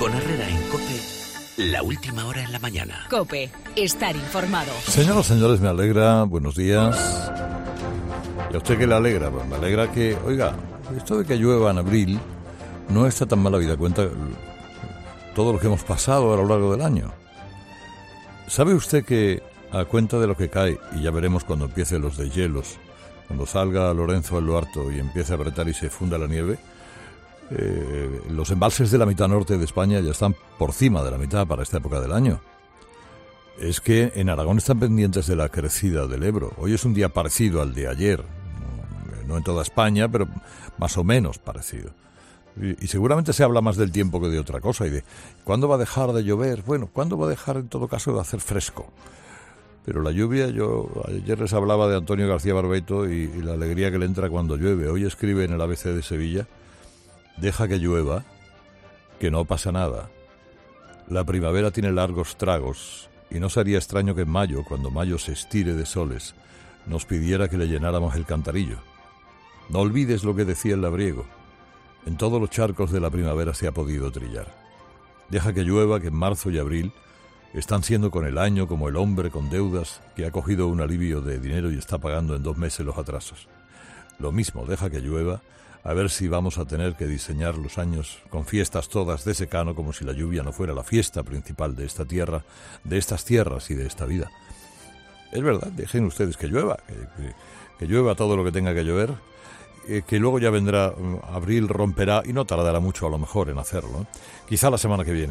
Con Herrera en COPE, la última hora en la mañana. COPE, estar informado. Señoras y señores, me alegra, buenos días. ¿Y a usted qué le alegra? Pues me alegra que, oiga, esto de que llueva en abril no está tan mal, habida cuenta todo lo que hemos pasado a lo largo del año. ¿Sabe usted que a cuenta de lo que cae, y ya veremos cuando empiecen los deshielos, cuando salga Lorenzo el Harto y empiece a apretar y se funda la nieve, los embalses de la mitad norte de España ya están por cima de la mitad para esta época del año? Es que en Aragón están pendientes de la crecida del Ebro. Hoy es un día parecido al de ayer, no en toda España, pero más o menos parecido. Y seguramente se habla más del tiempo que de otra cosa, y de ¿cuándo va a dejar de llover? Bueno, ¿cuándo va a dejar en todo caso de hacer fresco? Pero la lluvia, yo ayer les hablaba de Antonio García Barbeito y la alegría que le entra cuando llueve. Hoy escribe en el ABC de Sevilla: deja que llueva, que no pasa nada. La primavera tiene largos tragos, y no sería extraño que en mayo, cuando mayo se estire de soles, nos pidiera que le llenáramos el cantarillo. No olvides lo que decía el labriego: en todos los charcos de la primavera se ha podido trillar. Deja que llueva, que en marzo y abril están siendo con el año como el hombre con deudas que ha cogido un alivio de dinero y está pagando en 2 meses los atrasos. Lo mismo, deja que llueva, a ver si vamos a tener que diseñar los años con fiestas todas de secano, como si la lluvia no fuera la fiesta principal de esta tierra, de estas tierras y de esta vida. Es verdad, dejen ustedes que llueva, que llueva todo lo que tenga que llover, que luego ya vendrá, abril romperá y no tardará mucho a lo mejor en hacerlo, ¿eh? Quizá la semana que viene.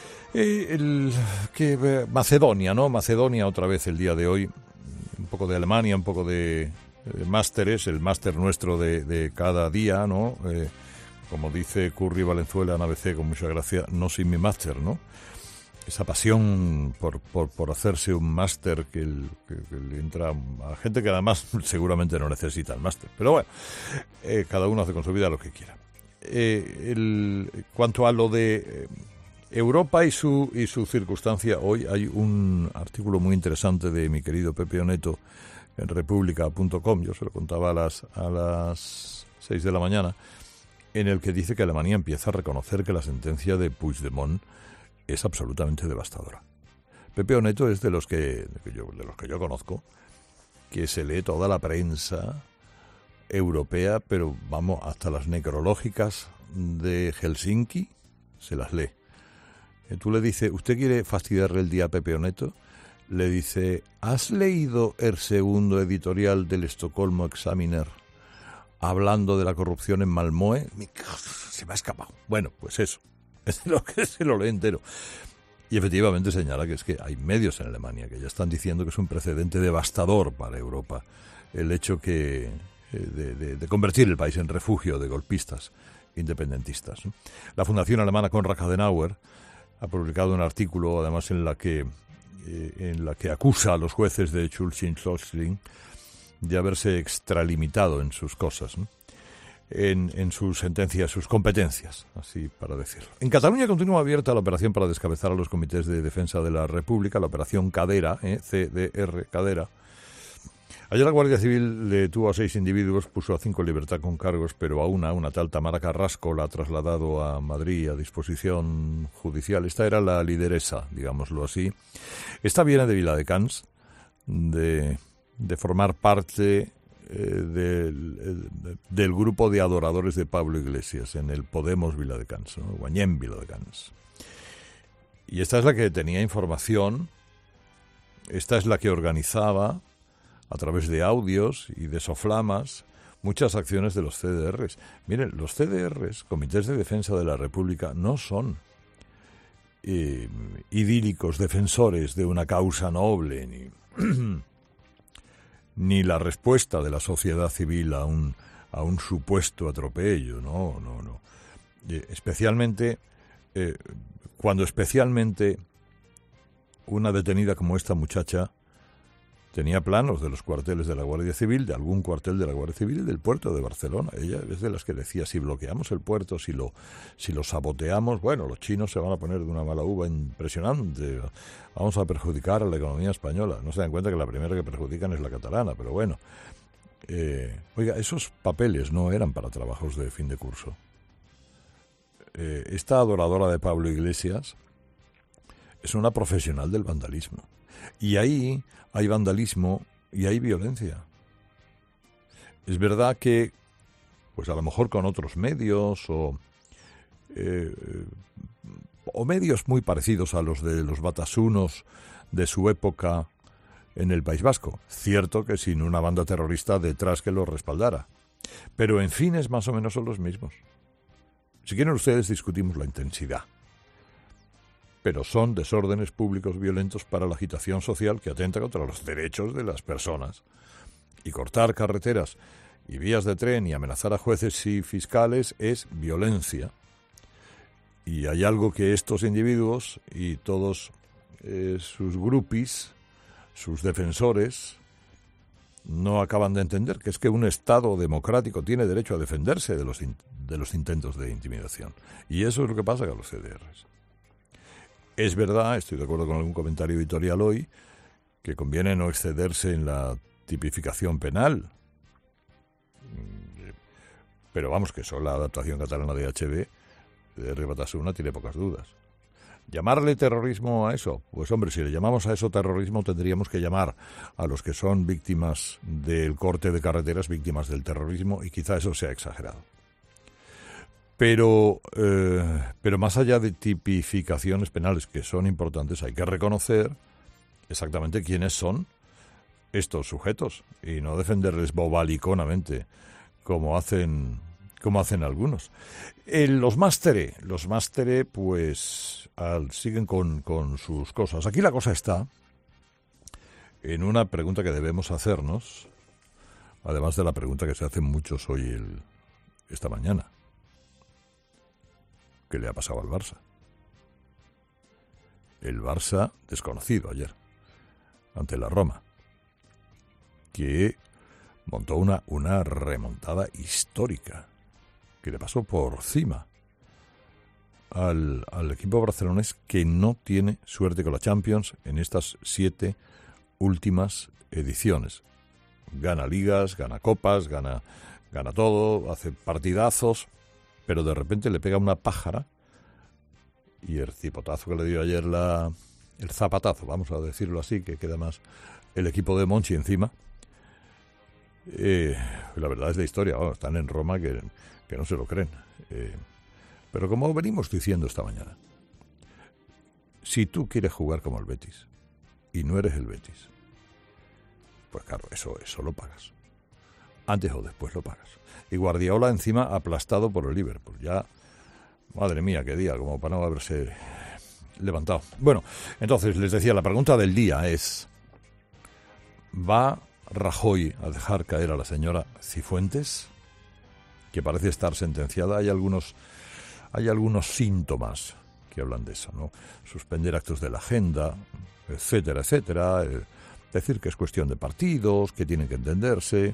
Macedonia, ¿no? Macedonia otra vez el día de hoy, un poco de Alemania, un poco de másteres, el máster nuestro de cada día, ¿no? Como dice Curry Valenzuela en ABC con mucha gracia, no sin mi máster, ¿no? Esa pasión por hacerse un máster que le entra a gente que además seguramente no necesita el máster. Pero bueno, cada uno hace con su vida lo que quiera. Cuanto a lo de Europa y su circunstancia, hoy hay un artículo muy interesante de mi querido Pepe Oneto en República.com, yo se lo contaba a las 6 de la mañana, en el que dice que Alemania empieza a reconocer que la sentencia de Puigdemont es absolutamente devastadora. Pepe Oneto es de los que yo conozco, que se lee toda la prensa europea, pero vamos, hasta las necrológicas de Helsinki se las lee. Tú le dices, ¿usted quiere fastidiarle el día a Pepe Oneto? Le dice, ¿has leído el segundo editorial del Estocolmo Examiner hablando de la corrupción en Malmö? Se me ha escapado. Bueno, pues eso, es lo que se lo lee entero. Y efectivamente señala que es que hay medios en Alemania que ya están diciendo que es un precedente devastador para Europa el hecho de convertir el país en refugio de golpistas independentistas, ¿no? La Fundación Alemana Konrad Adenauer ha publicado un artículo, además, en la que acusa a los jueces de Schleswig-Holstein de haberse extralimitado en sus cosas, ¿no? En sus sentencias, sus competencias, así para decirlo. En Cataluña continúa abierta la operación para descabezar a los comités de defensa de la República, la operación Cadera, CDR, Cadera. Ayer la Guardia Civil detuvo a 6 individuos, puso a 5 en libertad con cargos, pero a una tal Tamara Carrasco, la ha trasladado a Madrid a disposición judicial. Esta era la lideresa, digámoslo así. Esta viene de Viladecans, de formar parte del grupo de adoradores de Pablo Iglesias en el Podemos Viladecans, ¿no? Guanyem Viladecans. Y esta es la que tenía información, esta es la que organizaba a través de audios y de soflamas muchas acciones de los CDRs. Miren, los CDRs, Comités de Defensa de la República, no son idílicos defensores de una causa noble, ni la respuesta de la sociedad civil a un supuesto atropello, no. Especialmente cuando una detenida como esta muchacha tenía planos de los cuarteles de la Guardia Civil, de algún cuartel de la Guardia Civil y del puerto de Barcelona. Ella es de las que decía, si bloqueamos el puerto, si lo saboteamos, bueno, los chinos se van a poner de una mala uva impresionante, vamos a perjudicar a la economía española. No se dan cuenta que la primera que perjudican es la catalana, pero bueno. Oiga, esos papeles no eran para trabajos de fin de curso. esta adoradora de Pablo Iglesias es una profesional del vandalismo. Y ahí hay vandalismo y hay violencia. Es verdad que, pues a lo mejor con otros medios o medios muy parecidos a los de los batasunos de su época en el País Vasco. Cierto que sin una banda terrorista detrás que los respaldara. Pero en fines más o menos son los mismos. Si quieren ustedes discutimos la intensidad. Pero son desórdenes públicos violentos para la agitación social que atenta contra los derechos de las personas. Y cortar carreteras y vías de tren y amenazar a jueces y fiscales es violencia. Y hay algo que estos individuos y todos sus grupis, sus defensores, no acaban de entender, que es que un Estado democrático tiene derecho a defenderse de los intentos de intimidación. Y eso es lo que pasa con los CDRs. Es verdad, estoy de acuerdo con algún comentario editorial hoy, que conviene no excederse en la tipificación penal. Pero vamos, que eso la adaptación catalana de HB, de R. Batasuna, tiene pocas dudas. ¿Llamarle terrorismo a eso? Pues hombre, si le llamamos a eso terrorismo, tendríamos que llamar a los que son víctimas del corte de carreteras víctimas del terrorismo, y quizá eso sea exagerado. Pero más allá de tipificaciones penales que son importantes, hay que reconocer exactamente quiénes son estos sujetos y no defenderles bobaliconamente como hacen algunos. Los másteres, pues siguen con sus cosas. Aquí la cosa está en una pregunta que debemos hacernos, además de la pregunta que se hacen muchos hoy esta mañana. ¿Qué le ha pasado al Barça? El Barça desconocido ayer ante la Roma, que montó una remontada histórica que le pasó por cima al equipo barcelonés, que no tiene suerte con la Champions en estas 7 últimas ediciones. Gana ligas, gana copas, gana todo, hace partidazos, pero de repente le pega una pájara y el cipotazo que le dio ayer el zapatazo, vamos a decirlo así, que queda más el equipo de Monchi encima. La verdad es la historia, están en Roma que no se lo creen. Pero como venimos diciendo esta mañana, si tú quieres jugar como el Betis y no eres el Betis, pues claro, eso lo pagas. Antes o después lo pagas. Y Guardiola encima aplastado por el Liverpool. Ya, madre mía, qué día, como para no haberse levantado. Bueno, entonces les decía, la pregunta del día es: ¿va Rajoy a dejar caer a la señora Cifuentes, que parece estar sentenciada? Hay algunos síntomas que hablan de eso, ¿no? Suspender actos de la agenda, etcétera, etcétera. Decir que es cuestión de partidos, que tienen que entenderse.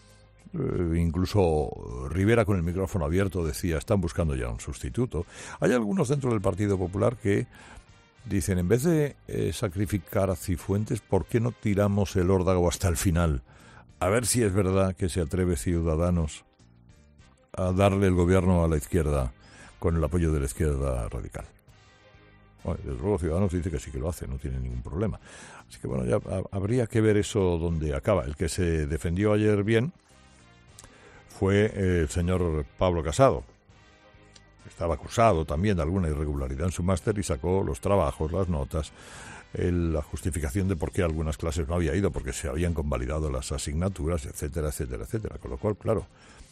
Incluso Rivera, con el micrófono abierto, decía, están buscando ya un sustituto. Hay algunos dentro del Partido Popular que dicen, en vez de sacrificar a Cifuentes, ¿por qué no tiramos el órdago hasta el final? A ver si es verdad que se atreve Ciudadanos a darle el gobierno a la izquierda con el apoyo de la izquierda radical. Bueno, desde luego Ciudadanos dice que sí que lo hace, no tiene ningún problema. Así que bueno, ya habría que ver eso dónde acaba. El que se defendió ayer bien fue el señor Pablo Casado. Estaba acusado también de alguna irregularidad en su máster y sacó los trabajos, las notas, la justificación de por qué algunas clases no había ido, porque se habían convalidado las asignaturas, etcétera, etcétera, etcétera. Con lo cual, claro,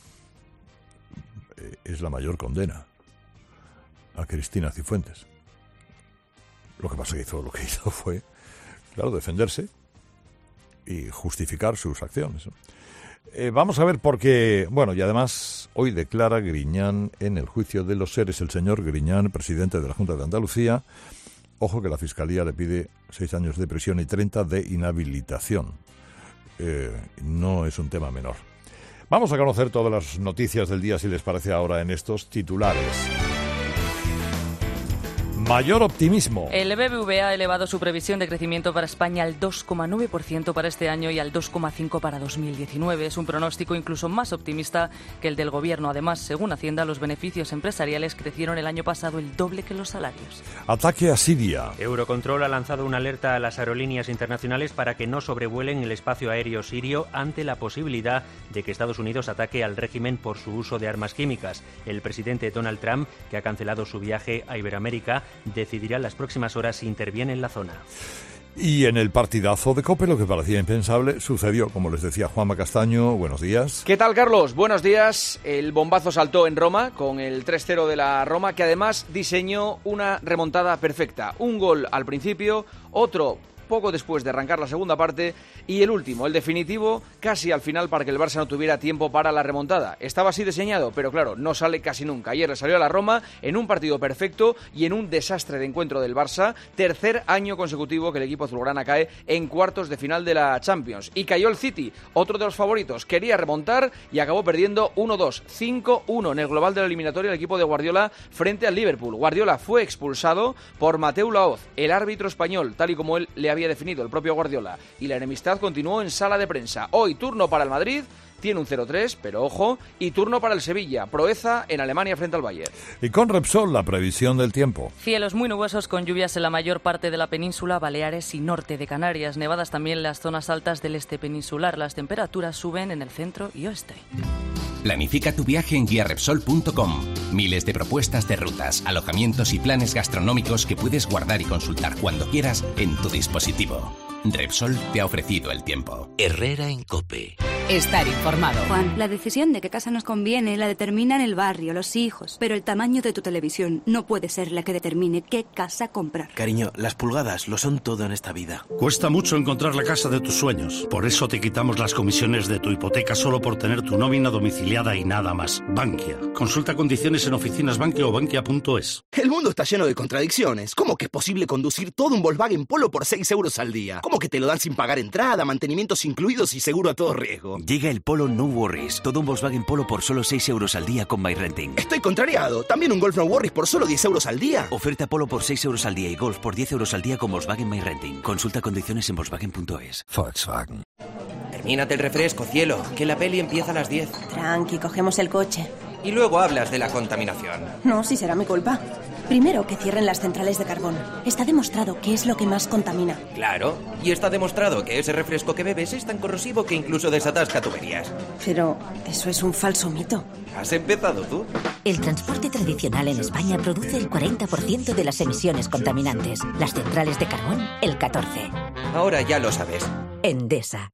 es la mayor condena a Cristina Cifuentes. Lo que hizo fue, claro, defenderse y justificar sus acciones, ¿no? Vamos a ver por qué. Bueno, y además hoy declara Griñán en el juicio de los seres, el señor Griñán, presidente de la Junta de Andalucía. Ojo que la Fiscalía le pide 6 años de prisión y 30 de inhabilitación. No es un tema menor. Vamos a conocer todas las noticias del día, si les parece, ahora en estos titulares. Mayor optimismo. El BBVA ha elevado su previsión de crecimiento para España al 2,9% para este año y al 2,5% para 2019. Es un pronóstico incluso más optimista que el del Gobierno. Además, según Hacienda, los beneficios empresariales crecieron el año pasado el doble que los salarios. Ataque a Siria. Eurocontrol ha lanzado una alerta a las aerolíneas internacionales para que no sobrevuelen el espacio aéreo sirio ante la posibilidad de que Estados Unidos ataque al régimen por su uso de armas químicas. El presidente Donald Trump, que ha cancelado su viaje a Iberoamérica, decidirá en las próximas horas si interviene en la zona. Y en el partidazo de COPE, lo que parecía impensable sucedió, como les decía Juanma Castaño. Buenos días. ¿Qué tal, Carlos? Buenos días. El bombazo saltó en Roma con el 3-0 de la Roma, que además diseñó una remontada perfecta. Un gol al principio, otro poco después de arrancar la segunda parte y el último, el definitivo, casi al final para que el Barça no tuviera tiempo para la remontada. Estaba así diseñado, pero claro, no sale casi nunca. Ayer le salió a la Roma en un partido perfecto y en un desastre de encuentro del Barça. Tercer año consecutivo que el equipo azulgrana cae en cuartos de final de la Champions. Y cayó el City, otro de los favoritos. Quería remontar y acabó perdiendo 1-2, 5-1 en el global de la eliminatoria el equipo de Guardiola frente al Liverpool. Guardiola fue expulsado por Mateu Laoz, el árbitro español, tal y como él le había definido el propio Guardiola, y la enemistad continuó en sala de prensa. Hoy turno para el Madrid, tiene un 0-3, pero ojo, y turno para el Sevilla, proeza en Alemania frente al Bayern. Y con Repsol, la previsión del tiempo. Cielos muy nubosos con lluvias en la mayor parte de la península, Baleares y norte de Canarias. Nevadas también en las zonas altas del este peninsular. Las temperaturas suben en el centro y oeste. Planifica tu viaje en guiarepsol.com. Miles de propuestas de rutas, alojamientos y planes gastronómicos que puedes guardar y consultar cuando quieras en tu dispositivo. Repsol te ha ofrecido el tiempo. Herrera en COPE. Estar informado. Juan, la decisión de qué casa nos conviene la determinan el barrio, los hijos. Pero el tamaño de tu televisión no puede ser la que determine qué casa comprar. Cariño, las pulgadas lo son todo en esta vida. Cuesta mucho encontrar la casa de tus sueños. Por eso te quitamos las comisiones de tu hipoteca solo por tener tu nómina domiciliada y nada más. Bankia. Consulta condiciones en oficinas Bankia o bankia.es. El mundo está lleno de contradicciones. ¿Cómo que es posible conducir todo un Volkswagen Polo por 6 euros al día? ¿Cómo que te lo dan sin pagar entrada, mantenimientos incluidos y seguro a todo riesgo? Llega el Polo No Worries. Todo un Volkswagen Polo por solo 6 euros al día con MyRenting. Estoy contrariado. ¿También un Golf No Worries por solo 10 euros al día? Oferta Polo por 6 euros al día y Golf por 10 euros al día con Volkswagen MyRenting. Consulta condiciones en Volkswagen.es. Volkswagen. Termínate el refresco, cielo, que la peli empieza a las 10. Tranqui, cogemos el coche. Y luego hablas de la contaminación. No, si será mi culpa. Primero, que cierren las centrales de carbón. Está demostrado que es lo que más contamina. Claro, y está demostrado que ese refresco que bebes es tan corrosivo que incluso desatasca tuberías. Pero eso es un falso mito. ¿Has empezado tú? El transporte tradicional en España produce el 40% de las emisiones contaminantes. Las centrales de carbón, el 14%. Ahora ya lo sabes. Endesa.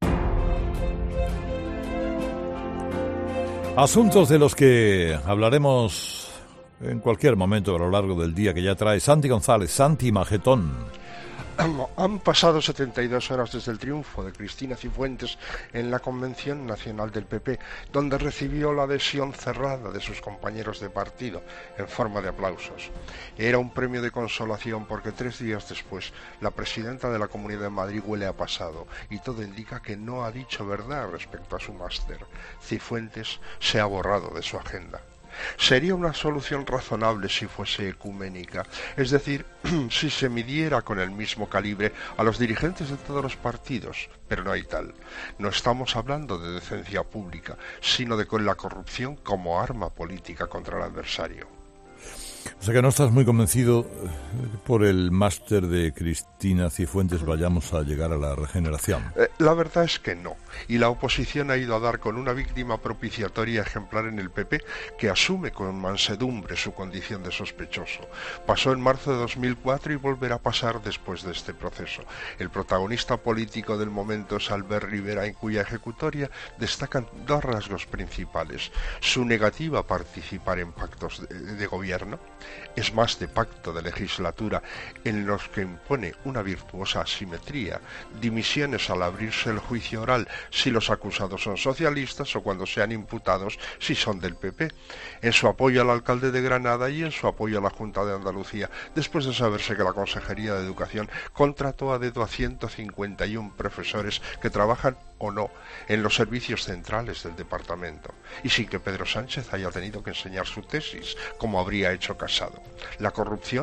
Asuntos de los que hablaremos en cualquier momento a lo largo del día que ya trae Santi González. Santi Magetón. Han pasado 72 horas desde el triunfo de Cristina Cifuentes en la Convención Nacional del PP, donde recibió la adhesión cerrada de sus compañeros de partido en forma de aplausos. Era un premio de consolación porque 3 días después la presidenta de la Comunidad de Madrid huele a pasado y todo indica que no ha dicho verdad respecto a su máster. Cifuentes se ha borrado de su agenda. Sería una solución razonable si fuese ecuménica, es decir, si se midiera con el mismo calibre a los dirigentes de todos los partidos, pero no hay tal. No estamos hablando de decencia pública, sino de la corrupción como arma política contra el adversario. O sea que no estás muy convencido por el máster de Cristina Cifuentes vayamos a llegar a la regeneración. La verdad es que no. Y la oposición ha ido a dar con una víctima propiciatoria ejemplar en el PP que asume con mansedumbre su condición de sospechoso. Pasó en marzo de 2004 y volverá a pasar después de este proceso. El protagonista político del momento es Albert Rivera, en cuya ejecutoria destacan 2 rasgos principales. Su negativa a participar en pactos de gobierno. Es más de pacto de legislatura en los que impone una virtuosa asimetría, dimisiones al abrirse el juicio oral si los acusados son socialistas o cuando sean imputados si son del PP, en su apoyo al alcalde de Granada y en su apoyo a la Junta de Andalucía, después de saberse que la Consejería de Educación contrató a dedo a 151 profesores que trabajan o no en los servicios centrales del departamento, y sin que Pedro Sánchez haya tenido que enseñar su tesis, como habría hecho Casado. La corrupción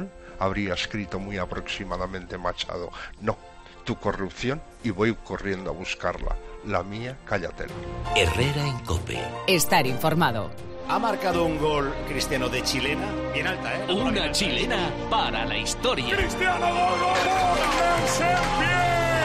habría escrito muy aproximadamente Machado. No, tu corrupción y voy corriendo a buscarla. La mía, cállatela. Herrera en COPE. Estar informado. Ha marcado un gol Cristiano de chilena, bien alta, ¿eh? Una chilena para la historia. ¡Cristiano, gol, gol, gol!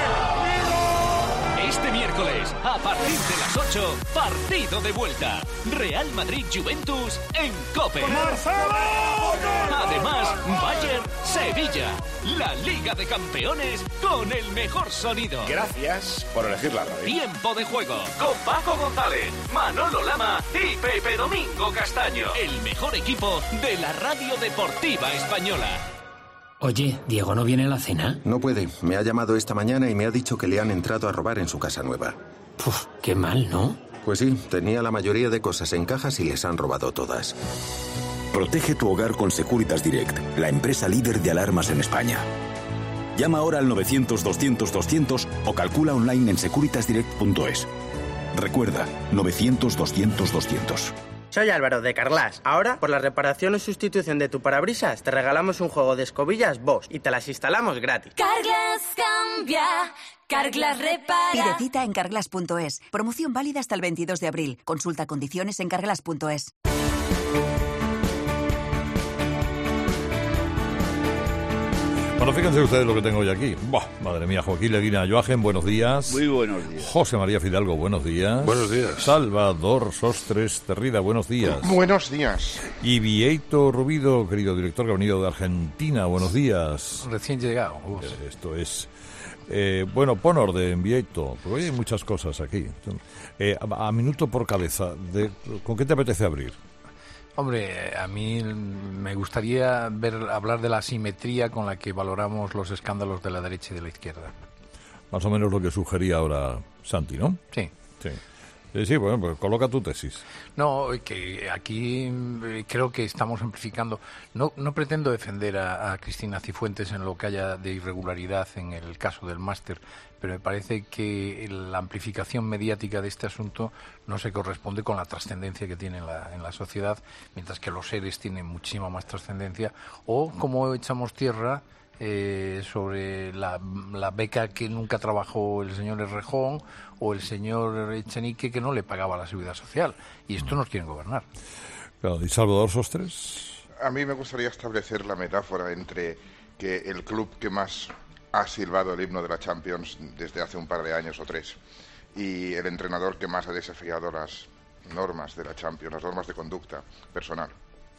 Este miércoles, a partir de las 8, partido de vuelta. Real Madrid-Juventus en COPE. Además, Bayern-Sevilla. La Liga de Campeones con el mejor sonido. Gracias por elegir la radio. Tiempo de juego con Paco González, Manolo Lama y Pepe Domingo Castaño. El mejor equipo de la radio deportiva española. Oye, ¿Diego no viene a la cena? No puede. Me ha llamado esta mañana y me ha dicho que le han entrado a robar en su casa nueva. Puf, qué mal, ¿no? Pues sí, tenía la mayoría de cosas en cajas y les han robado todas. Protege tu hogar con Securitas Direct, la empresa líder de alarmas en España. Llama ahora al 900-200-200 o calcula online en securitasdirect.es. Recuerda, 900-200-200. Soy Álvaro de Carglass. Ahora, por la reparación o sustitución de tu parabrisas, te regalamos un juego de escobillas Bosch y te las instalamos gratis. Carglass cambia, Carglass repara. Pide cita en carglass.es. Promoción válida hasta el 22 de abril. Consulta condiciones en carglass.es. Bueno, fíjense ustedes lo que tengo hoy aquí. Madre mía, Joaquín Leguina Joagen, buenos días. Muy buenos días. José María Fidalgo, buenos días. Buenos días. Salvador Sostres Terrida, buenos días. Buenos días. Y Vieito Rubido, querido director que ha venido de Argentina, buenos días. Recién llegado. Esto es... bueno, pon orden, Vieito, porque hoy hay muchas cosas aquí. A minuto por cabeza, ¿con qué te apetece abrir? Hombre, a mí me gustaría hablar de la asimetría con la que valoramos los escándalos de la derecha y de la izquierda. Más o menos lo que sugería ahora Santi, ¿no? Sí. Sí, bueno, pues coloca tu tesis. No, que aquí creo que estamos amplificando. No pretendo defender a Cristina Cifuentes en lo que haya de irregularidad en el caso del máster, pero me parece que la amplificación mediática de este asunto no se corresponde con la trascendencia que tiene en la sociedad, mientras que los seres tienen muchísima más trascendencia. O como echamos tierra sobre la beca que nunca trabajó el señor Errejón o el señor Echenique, que no le pagaba la seguridad social. Y esto nos quieren gobernar. Claro, ¿y Salvador Sostres? A mí me gustaría establecer la metáfora entre que el club que más ha silbado el himno de la Champions desde hace un par de años o 3 y el entrenador que más ha desafiado las normas de la Champions, las normas de conducta personal.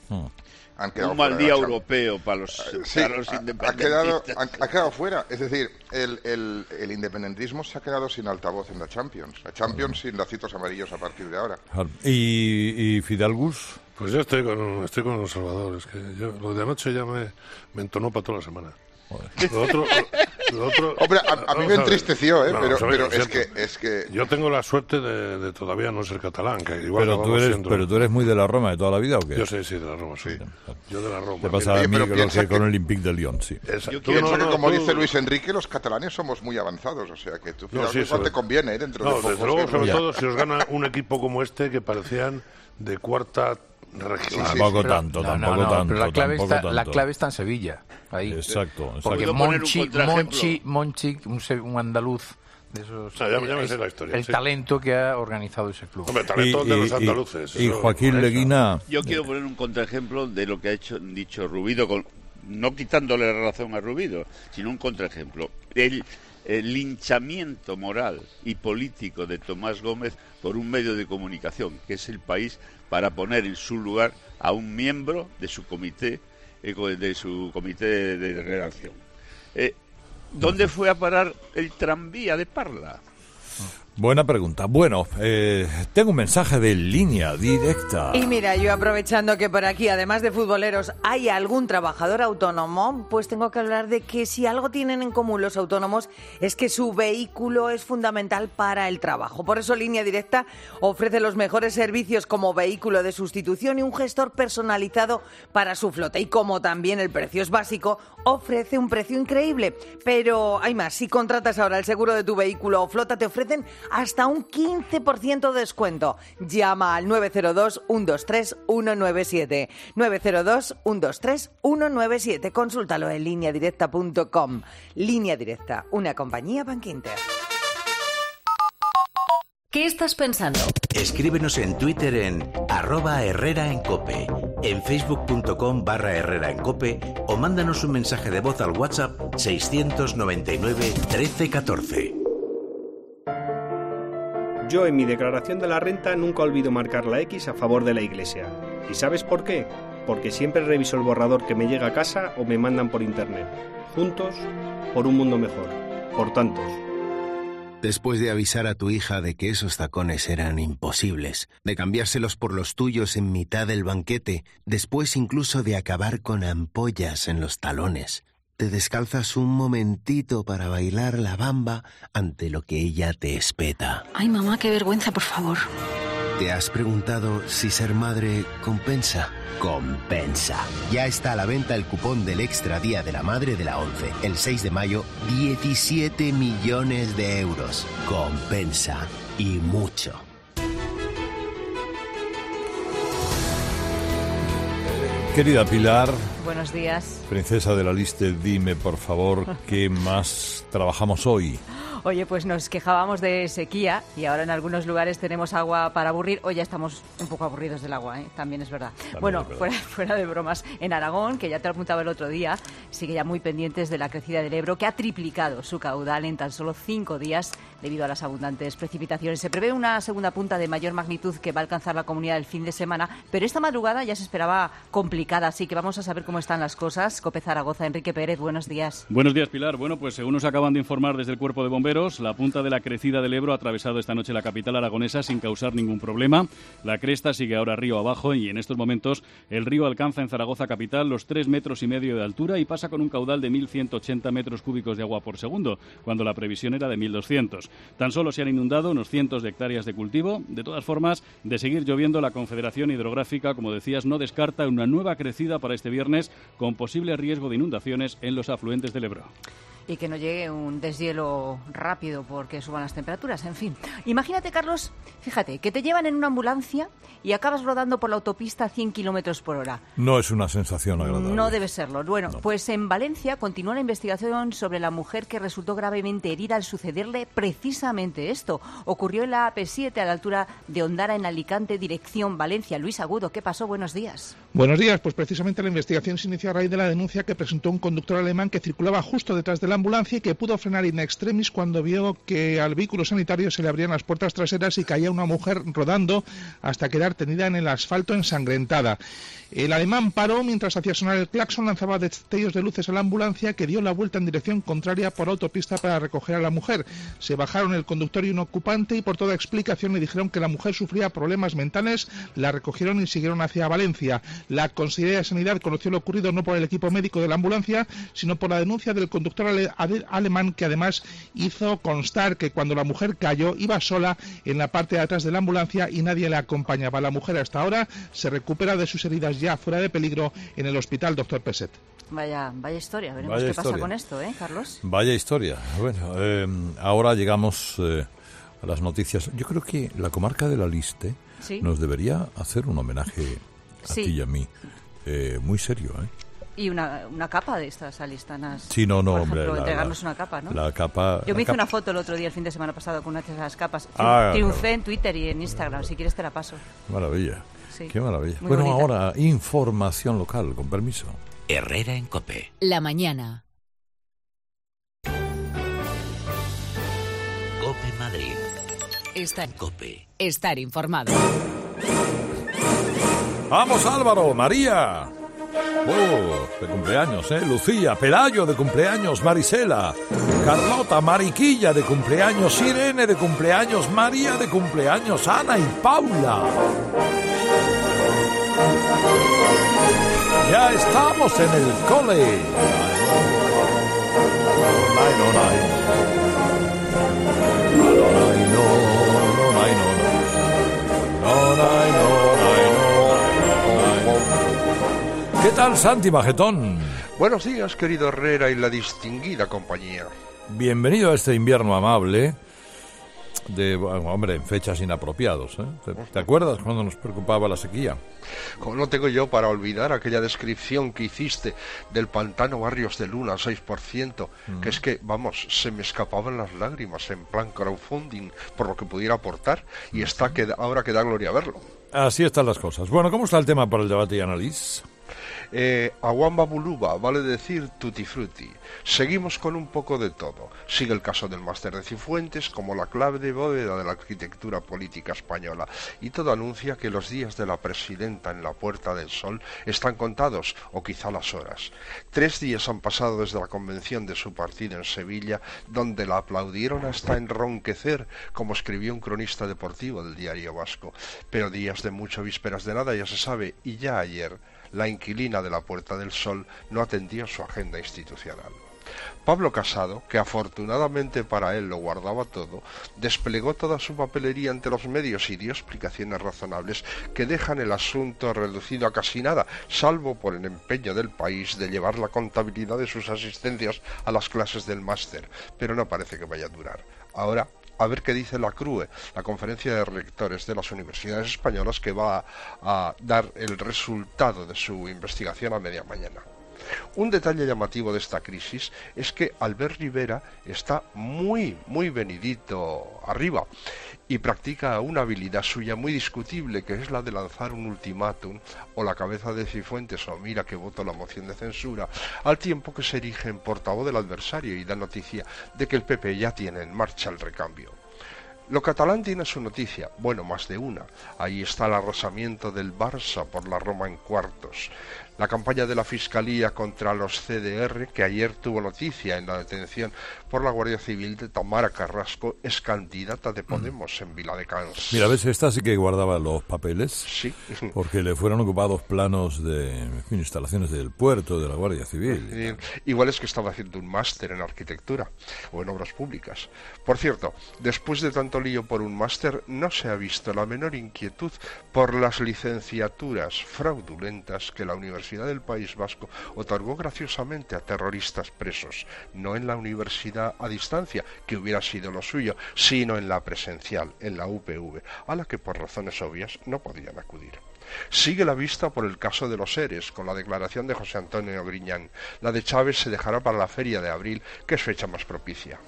Un mal día europeo para los independentistas. Ha quedado fuera. Es decir, el independentismo se ha quedado sin altavoz en la Champions. La Champions sin lacitos amarillos a partir de ahora. ¿Y Fidalgus? Pues yo estoy con los Salvador. Es que lo de anoche ya me entonó para toda la semana. Lo otro, hombre, a mí me entristeció, pero es que yo tengo la suerte de todavía no ser catalán, que igual pero tú eres muy de la Roma de toda la vida, ¿o qué? Yo sí, de la Roma, sí. Yo de la Roma. Te pasa a mí con el Olympique de Lyon, sí. Yo pienso que, como dice Luis Enrique, los catalanes somos muy avanzados, o sea que tú igual te conviene dentro de poco. Desde luego, sobre todo si os gana un equipo como este, que parecían de cuarta región. Tampoco tanto. Pero la clave está en Sevilla. Ahí. Exacto. Porque Monchi, un andaluz de esos, ya me sé la historia, el talento que ha organizado ese club. Hombre, talento de los andaluces. Y Joaquín Leguina. Yo quiero poner un contraejemplo de lo que ha dicho Rubido, no quitándole la razón a Rubido, sino un contraejemplo. El linchamiento moral y político de Tomás Gómez por un medio de comunicación, que es El País, para poner en su lugar a un miembro de su comité de redacción. ¿Dónde fue a parar el tranvía de Parla? Buena pregunta. Bueno, tengo un mensaje de línea directa. Y mira, yo aprovechando que por aquí, además de futboleros, hay algún trabajador autónomo, pues tengo que hablar de que si algo tienen en común los autónomos es que su vehículo es fundamental para el trabajo. Por eso Línea Directa ofrece los mejores servicios como vehículo de sustitución y un gestor personalizado para su flota. Y como también el precio es básico, ofrece un precio increíble. Pero hay más, si contratas ahora el seguro de tu vehículo o flota, te ofrecen hasta un 15% de descuento. Llama al 902-123-197. 902-123-197. Consúltalo en lineadirecta.com. Línea Directa, una compañía Bankinter. ¿Qué estás pensando? Escríbenos en Twitter en @HerreraEnCope, en facebook.com/HerreraEnCope o mándanos un mensaje de voz al WhatsApp 699 13 14. Yo en mi declaración de la renta nunca olvido marcar la X a favor de la Iglesia. ¿Y sabes por qué? Porque siempre reviso el borrador que me llega a casa o me mandan por internet. Juntos, por un mundo mejor. Por tantos. Después de avisar a tu hija de que esos tacones eran imposibles, de cambiárselos por los tuyos en mitad del banquete, después incluso de acabar con ampollas en los talones, te descalzas un momentito para bailar la bamba ante lo que ella te espeta. Ay, mamá, qué vergüenza, por favor. ¿Te has preguntado si ser madre compensa? Compensa. Ya está a la venta el cupón del Extra Día de la Madre de la ONCE. El 6 de mayo, 17 millones de euros. Compensa. Y mucho. Querida Pilar. Buenos días. Princesa de la Liste, dime por favor, ¿qué más trabajamos hoy? Oye, pues nos quejábamos de sequía y ahora en algunos lugares tenemos agua para aburrir. Hoy ya estamos un poco aburridos del agua, ¿eh? También es verdad. También bueno, es verdad. Fuera de bromas. En Aragón, que ya te lo apuntaba el otro día, sigue ya muy pendientes de la crecida del Ebro, que ha triplicado su caudal en tan solo 5 días debido a las abundantes precipitaciones. Se prevé una segunda punta de mayor magnitud que va a alcanzar la comunidad el fin de semana, pero esta madrugada ya se esperaba complicada, así que vamos a saber cómo están las cosas. COPE Zaragoza, Enrique Pérez, buenos días. Buenos días, Pilar. Bueno, pues según nos acaban de informar desde el Cuerpo de Bomberos, la punta de la crecida del Ebro ha atravesado esta noche la capital aragonesa sin causar ningún problema. La cresta sigue ahora río abajo y en estos momentos el río alcanza en Zaragoza capital los 3,5 metros de altura y pasa con un caudal de 1.180 metros cúbicos de agua por segundo, cuando la previsión era de 1.200. Tan solo se han inundado unos cientos de hectáreas de cultivo. De todas formas, de seguir lloviendo, la Confederación Hidrográfica, como decías, no descarta una nueva crecida para este viernes con posible riesgo de inundaciones en los afluentes del Ebro. Y que no llegue un deshielo rápido porque suban las temperaturas, en fin. Imagínate, Carlos, fíjate, que te llevan en una ambulancia y acabas rodando por la autopista a 100 kilómetros por hora. No es una sensación agradable. No debe serlo. Bueno, no. Pues en Valencia continúa la investigación sobre la mujer que resultó gravemente herida al sucederle precisamente esto. Ocurrió en la AP7 a la altura de Ondara, en Alicante, dirección Valencia. Luis Agudo, ¿qué pasó? Buenos días. Buenos días. Pues precisamente la investigación se inició a raíz de la denuncia que presentó un conductor alemán que circulaba justo detrás de la ambulancia y que pudo frenar in extremis cuando vio que al vehículo sanitario se le abrían las puertas traseras y caía una mujer rodando hasta quedar tendida en el asfalto ensangrentada. El alemán paró mientras hacía sonar el claxon, lanzaba destellos de luces a la ambulancia que dio la vuelta en dirección contraria por autopista para recoger a la mujer. Se bajaron el conductor y un ocupante y por toda explicación le dijeron que la mujer sufría problemas mentales, la recogieron y siguieron hacia Valencia. La Consejería de Sanidad conoció lo ocurrido no por el equipo médico de la ambulancia, sino por la denuncia del conductor alemán, que además hizo constar que cuando la mujer cayó iba sola en la parte de atrás de la ambulancia y nadie la acompañaba. La mujer hasta ahora se recupera de sus heridas ya fuera de peligro en el hospital Dr. Peset. Vaya historia, veremos qué pasa con esto, Carlos. Vaya historia. Bueno, ahora llegamos a las noticias. Yo creo que la comarca de la Liste nos debería hacer un homenaje a ti y a mí. Muy serio, Y una capa de estas alistanas. Sí, no, por hombre. Ejemplo, entregarnos una capa, ¿no? La capa. Yo me hice una foto el otro día, el fin de semana pasado, con una de esas capas. Triunfé en Twitter y en Instagram. Si quieres te la paso. Maravilla. Sí. Qué maravilla. Muy bueno, bonita. Ahora, información local, con permiso. Herrera en COPE. La mañana. COPE Madrid. Estar COPE. Estar informado. ¡Vamos, Álvaro! ¡María! De cumpleaños, Lucía, Pelayo de cumpleaños, Marisela, Carlota, Mariquilla de cumpleaños, Irene de cumpleaños, María de cumpleaños, Ana y Paula. Ya estamos en el cole. ¿Qué tal, Santi Majetón? Buenos días, querido Herrera y la distinguida compañía. Bienvenido a este invierno amable. hombre, en fechas inapropiados, ¿eh? ¿Te acuerdas cuando nos preocupaba la sequía? Como no tengo yo para olvidar aquella descripción que hiciste del pantano Barrios de Luna al 6%, que es que, vamos, se me escapaban las lágrimas en plan crowdfunding por lo que pudiera aportar, y ahora que da gloria verlo. Así están las cosas. Bueno, ¿cómo está el tema para el debate y análisis? Aguamba Buluba, vale decir tutti frutti. Seguimos con un poco de todo. Sigue el caso del máster de Cifuentes como la clave de bóveda de la arquitectura política española, y todo anuncia que los días de la presidenta en la Puerta del Sol están contados, o quizá las horas. 3 días han pasado desde la convención de su partido en Sevilla, donde la aplaudieron hasta enronquecer, como escribió un cronista deportivo del Diario Vasco. Pero días de mucho, vísperas de nada, ya se sabe, y ya ayer la inquilina de la Puerta del Sol no atendió su agenda institucional. Pablo Casado, que afortunadamente para él lo guardaba todo, desplegó toda su papelería ante los medios y dio explicaciones razonables que dejan el asunto reducido a casi nada, salvo por el empeño del país de llevar la contabilidad de sus asistencias a las clases del máster, pero no parece que vaya a durar. Ahora, a ver qué dice la CRUE, la Conferencia de Rectores de las Universidades Españolas, que va a dar el resultado de su investigación a media mañana. Un detalle llamativo de esta crisis es que Albert Rivera está muy venidito arriba y practica una habilidad suya muy discutible, que es la de lanzar un ultimátum o la cabeza de Cifuentes o mira que voto la moción de censura, al tiempo que se erige en portavoz del adversario y da noticia de que el PP ya tiene en marcha el recambio. Lo catalán tiene su noticia, bueno, más de una. Ahí está el arrasamiento del Barça por la Roma en cuartos. La campaña de la Fiscalía contra los CDR, que ayer tuvo noticia en la detención por la Guardia Civil de Tamara Carrasco, es candidata de Podemos en Viladecans. Mira, ves, esta sí que guardaba los papeles, sí, porque le fueron ocupados planos de instalaciones del puerto, de la Guardia Civil. Igual es que estaba haciendo un máster en arquitectura o en obras públicas. Por cierto, después de tanto lío por un máster, no se ha visto la menor inquietud por las licenciaturas fraudulentas que la Universidad del País Vasco otorgó graciosamente a terroristas presos, no en la universidad a distancia, que hubiera sido lo suyo, sino en la presencial, en la UPV, a la que por razones obvias no podían acudir. Sigue la vista por el caso de los ERES, con la declaración de José Antonio Griñán. La de Chávez se dejará para la feria de abril, que es fecha más propicia.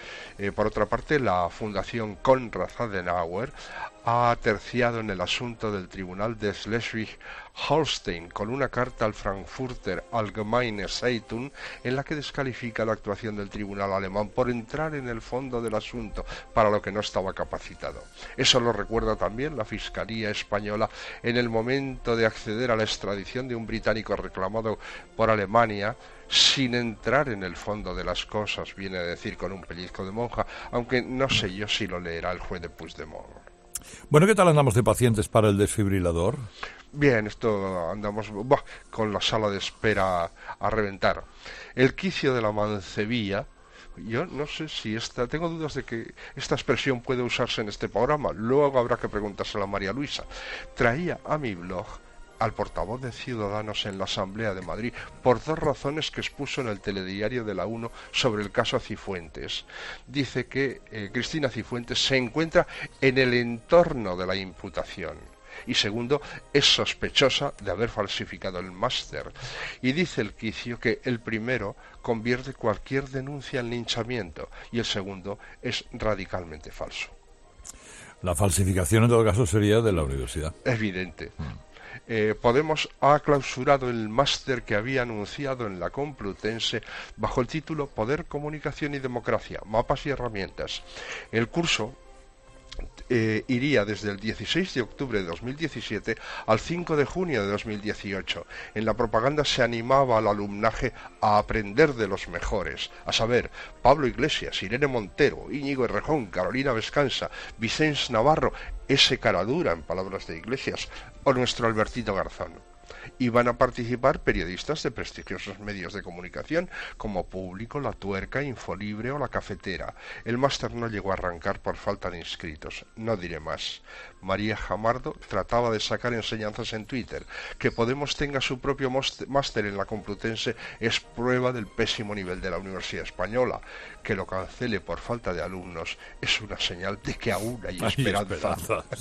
Por otra parte, la Fundación Konrad Adenauer ha terciado en el asunto del Tribunal de Schleswig-Holstein con una carta al Frankfurter Allgemeine Zeitung en la que descalifica la actuación del tribunal alemán por entrar en el fondo del asunto, para lo que no estaba capacitado. Eso lo recuerda también la Fiscalía española en el momento de acceder a la extradición de un británico reclamado por Alemania, sin entrar en el fondo de las cosas, viene a decir con un pellizco de monja, aunque no sé yo si lo leerá el juez de Puigdemont. Bueno, ¿qué tal andamos de pacientes para el desfibrilador? Bien, esto andamos con la sala de espera a reventar. El quicio de la mancebilla, yo no sé si tengo dudas de que esta expresión puede usarse en este programa, luego habrá que preguntárselo a María Luisa. Traía a mi blog al portavoz de Ciudadanos en la Asamblea de Madrid por 2 razones que expuso en el telediario de la 1 sobre el caso Cifuentes. Dice que Cristina Cifuentes se encuentra en el entorno de la imputación. Y segundo, es sospechosa de haber falsificado el máster. Y dice el quicio que el primero convierte cualquier denuncia en linchamiento y el segundo es radicalmente falso. La falsificación en todo caso sería de la universidad. Evidente. Podemos ha clausurado el máster que había anunciado en la Complutense bajo el título Poder, Comunicación y Democracia, Mapas y Herramientas. El curso iría desde el 16 de octubre de 2017 al 5 de junio de 2018. En la propaganda se animaba al alumnaje a aprender de los mejores, a saber, Pablo Iglesias, Irene Montero, Íñigo Errejón, Carolina Vescanza, Vicens Navarro, ese caradura, en palabras de Iglesias, o nuestro Albertito Garzón. Y van a participar periodistas de prestigiosos medios de comunicación como Público, La Tuerca, Infolibre o La Cafetera. El máster no llegó a arrancar por falta de inscritos. No diré más. María Jamardo trataba de sacar enseñanzas en Twitter. Que Podemos tenga su propio máster en la Complutense es prueba del pésimo nivel de la Universidad Española. Que lo cancele por falta de alumnos es una señal de que aún hay esperanza.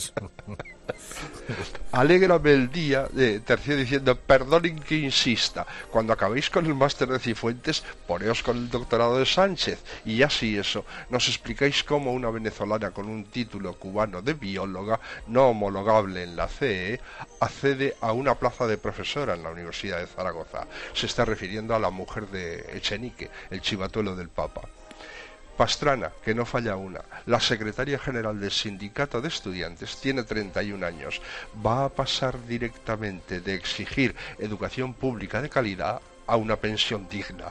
Alégrame el día, tercio diciendo, perdonen que insista, cuando acabéis con el máster de Cifuentes, poneos con el doctorado de Sánchez, y así eso, nos explicáis cómo una venezolana con un título cubano de bióloga, no homologable en la CE, accede a una plaza de profesora en la Universidad de Zaragoza. Se está refiriendo a la mujer de Echenique, el chivatuelo del Papa. Pastrana, que no falla una, la secretaria general del Sindicato de Estudiantes, tiene 31 años. Va a pasar directamente de exigir educación pública de calidad a una pensión digna.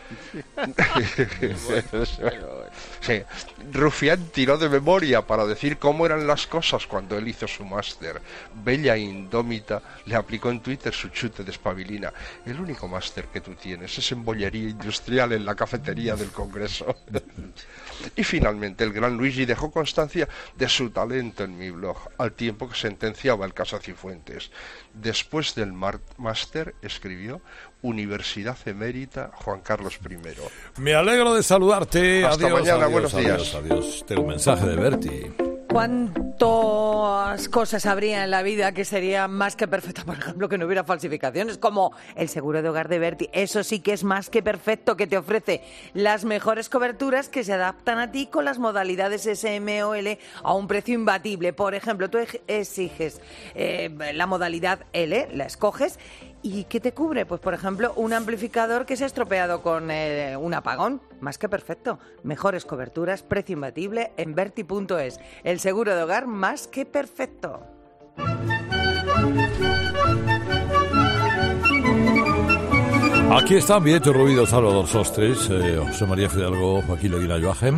Sí. Rufián tiró de memoria para decir cómo eran las cosas cuando él hizo su máster. Bella indómita le aplicó en Twitter su chute de espabilina. El único máster que tú tienes es en bollería industrial en la cafetería del Congreso. Y finalmente el gran Luigi dejó constancia de su talento en mi blog, al tiempo que sentenciaba el caso Cifuentes. Después del máster, escribió, Universidad Emérita Juan Carlos I. Me alegro de saludarte. Hasta adiós, mañana, adiós, buenos días. Adiós. Tengo un mensaje de Berti. ¿Cuántas cosas habría en la vida que sería más que perfecta? Por ejemplo, que no hubiera falsificaciones, como el seguro de hogar de Berti. Eso sí que es más que perfecto, que te ofrece las mejores coberturas que se adaptan a ti con las modalidades SMOL a un precio imbatible. Por ejemplo, tú exiges la modalidad L, la escoges. ¿Y qué te cubre? Pues, por ejemplo, un amplificador que se ha estropeado con un apagón. Más que perfecto. Mejores coberturas, precio imbatible en Berti.es. El seguro de hogar más que perfecto. Aquí están Vieto Rubido, Salvador Sostres, José María Fidalgo, Joaquín Leguina Joachim.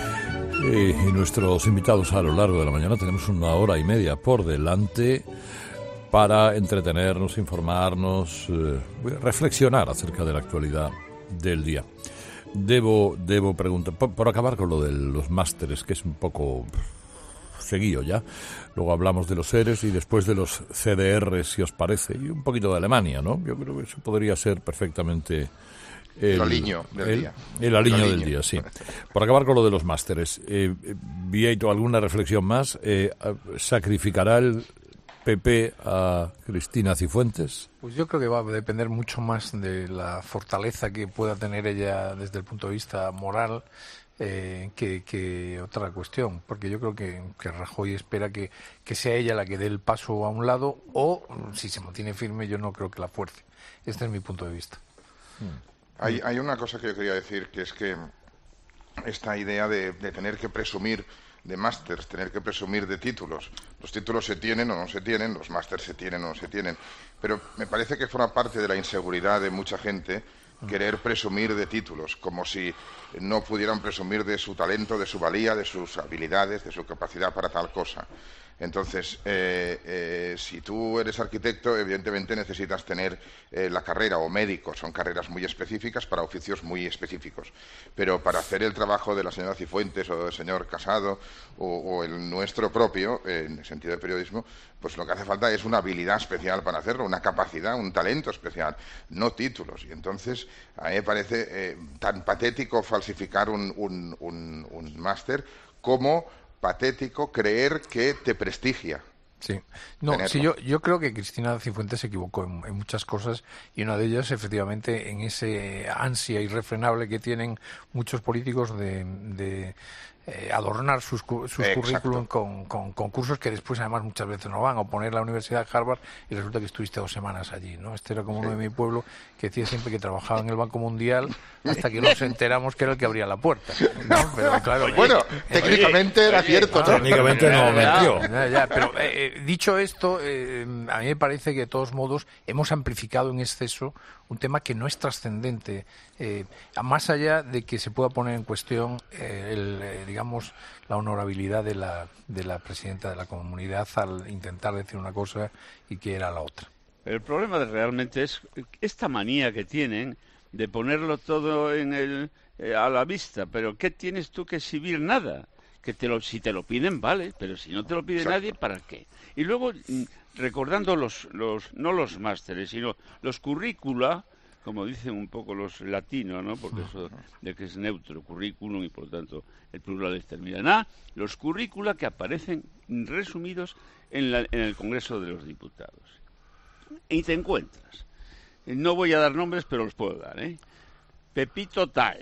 Y nuestros invitados a lo largo de la mañana. Tenemos 1 hora y media por delante para entretenernos, informarnos, reflexionar acerca de la actualidad del día. Debo preguntar, por acabar con lo de los másteres, que es un poco seguido ya. Luego hablamos de los ERES y después de los CDR, si os parece, y un poquito de Alemania, ¿no? Yo creo que eso podría ser perfectamente el aliño del día. El aliño del día, sí. Por acabar con lo de los másteres, Vieito, ¿alguna reflexión más? ¿Sacrificará el PP a Cristina Cifuentes? Pues yo creo que va a depender mucho más de la fortaleza que pueda tener ella desde el punto de vista moral que otra cuestión, porque yo creo que Rajoy espera que sea ella la que dé el paso a un lado, o si se mantiene firme yo no creo que la fuerce. Este es mi punto de vista. Hay una cosa que yo quería decir, que es que esta idea de tener que presumir de másters, tener que presumir de títulos. Los títulos se tienen o no se tienen, los másters se tienen o no se tienen. Pero me parece que forma parte de la inseguridad de mucha gente querer presumir de títulos, como si no pudieran presumir de su talento, de su valía, de sus habilidades, de su capacidad para tal cosa. Entonces, si tú eres arquitecto, evidentemente necesitas tener la carrera, o médico, son carreras muy específicas para oficios muy específicos. Pero para hacer el trabajo de la señora Cifuentes o del señor Casado o el nuestro propio, en el sentido de periodismo, pues lo que hace falta es una habilidad especial para hacerlo, una capacidad, un talento especial, no títulos. Y entonces, a mí me parece tan patético falsificar un máster como patético creer que te prestigia. Sí, no, sí, yo creo que Cristina Cifuentes se equivocó en muchas cosas, y una de ellas, efectivamente, en ese ansia irrefrenable que tienen muchos políticos de adornar sus currículum con concursos que después además muchas veces no van, o poner la Universidad de Harvard y resulta que estuviste 2 semanas allí, ¿no? Este era como uno de mi pueblo que decía siempre que trabajaba en el Banco Mundial hasta que nos enteramos que era el que abría la puerta, ¿no? Pero claro, bueno, técnicamente era cierto, ¿no? Técnicamente no mintió. Pero dicho esto, a mí me parece que de todos modos hemos amplificado en exceso un tema que no es trascendente, más allá de que se pueda poner en cuestión digamos, la honorabilidad de la presidenta de la comunidad al intentar decir una cosa y que era la otra. Pero el problema realmente es esta manía que tienen de ponerlo todo a la vista. Pero ¿qué tienes tú que exhibir? Nada. Si te lo piden, vale, pero si no te lo pide nadie, ¿para qué? Y luego, recordando no los másteres, sino los currícula, como dicen un poco los latinos, ¿no? Porque eso de que es neutro, currículum, y por lo tanto el plural es termina. Los currícula que aparecen resumidos en el Congreso de los Diputados. Y te encuentras, no voy a dar nombres, pero los puedo dar, Pepito Tal,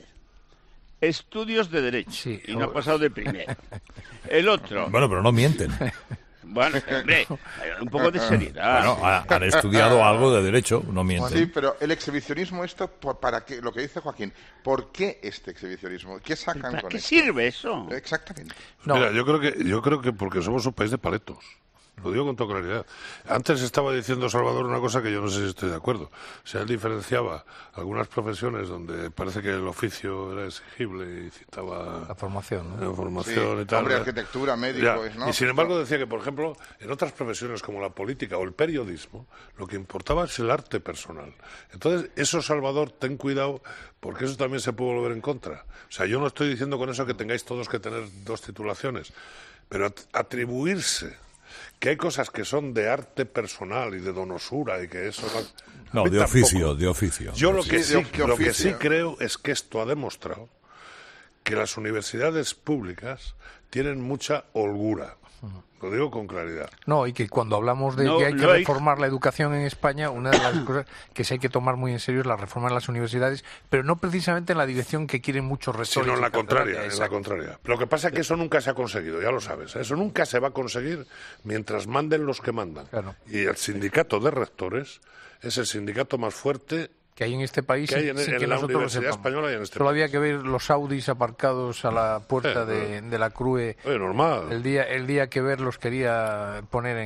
estudios de Derecho, y no ha pasado de primero. El otro... Bueno, pero no mienten. Bueno, hombre, un poco de seriedad. Bueno, han estudiado algo de Derecho, no mienten. Sí, pero el exhibicionismo, ¿para qué? Lo que dice Joaquín, ¿por qué este exhibicionismo? ¿Qué sacan con ¿Para qué esto? sirve eso? Exactamente. Mira, yo creo que porque somos un país de paletos. Lo digo con toda claridad. Antes estaba diciendo Salvador una cosa que yo no sé si estoy de acuerdo. O sea, él diferenciaba algunas profesiones donde parece que el oficio era exigible y citaba... La formación, ¿no? Sí, y tal. hombre, arquitectura, médicos, ¿no? Y sin embargo decía que, por ejemplo, en otras profesiones como la política o el periodismo, lo que importaba es el arte personal. Entonces, eso, Salvador, ten cuidado, porque eso también se puede volver en contra. O sea, yo no estoy diciendo con eso que tengáis todos que tener 2 titulaciones, pero atribuirse que hay cosas que son de arte personal y de donosura y que eso no, de oficio. Yo lo que sí creo es que esto ha demostrado que las universidades públicas tienen mucha holgura. Lo digo con claridad. No, y que cuando hablamos de que hay que reformar la educación en España, una de las cosas que se hay que tomar muy en serio es la reforma en las universidades, pero no precisamente en la dirección que quieren muchos rectores. Sino en la contraria, Lo que pasa es que eso nunca se ha conseguido, ya lo sabes. Eso nunca se va a conseguir mientras manden los que mandan. Claro. Y el sindicato de rectores es el sindicato más fuerte que hay en este país, que hay en la Universidad Española y en este Solo país. había que ver los Audis aparcados a la puerta de la CRUE. Normal. El día que ver los quería poner